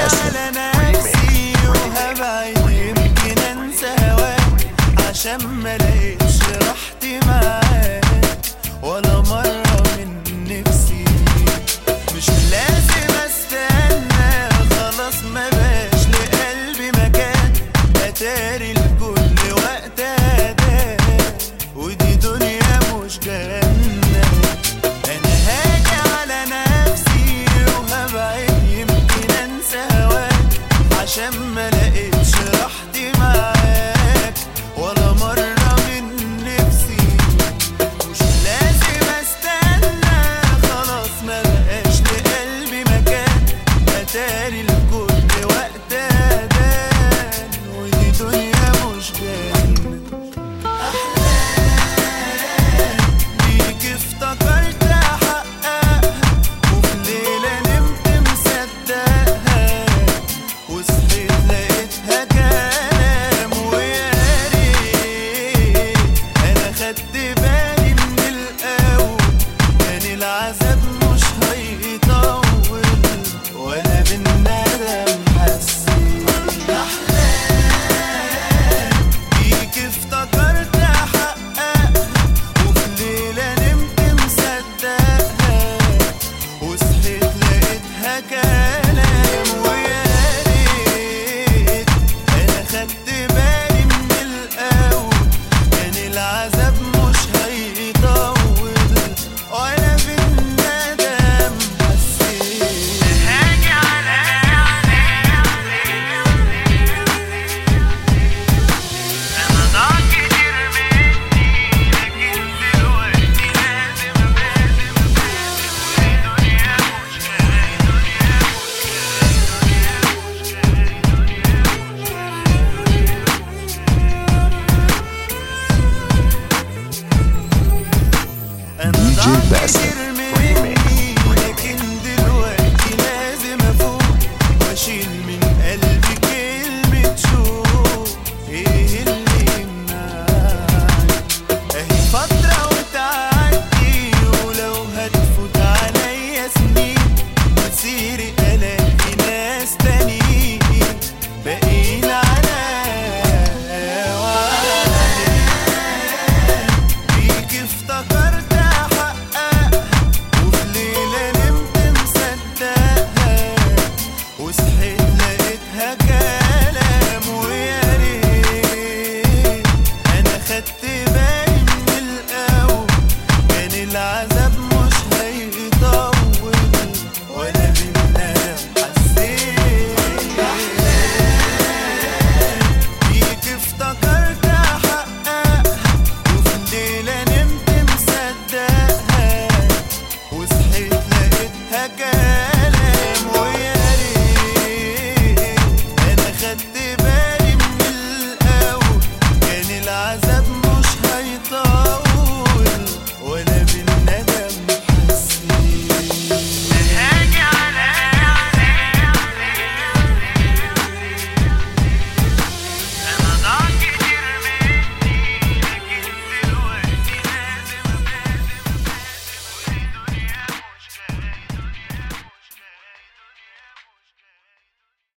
على نفسي وهبعد يمكن انسى هواك عشان ما لقيتش راحتي معاك ولا مرة من نفسي. مش لازم استنى خلاص ما باش لقلبي مكان، اتاري الكل وقت اداه ودي دنيا مش جنة. انا هاجي على نفسي وهبعد يمكن انسى هواك عشان ما لقيتش راحتي معاك ولا مرة من نفسي. مش لازم استنى خلاص ما بقاش لقلبي مكان، اتاري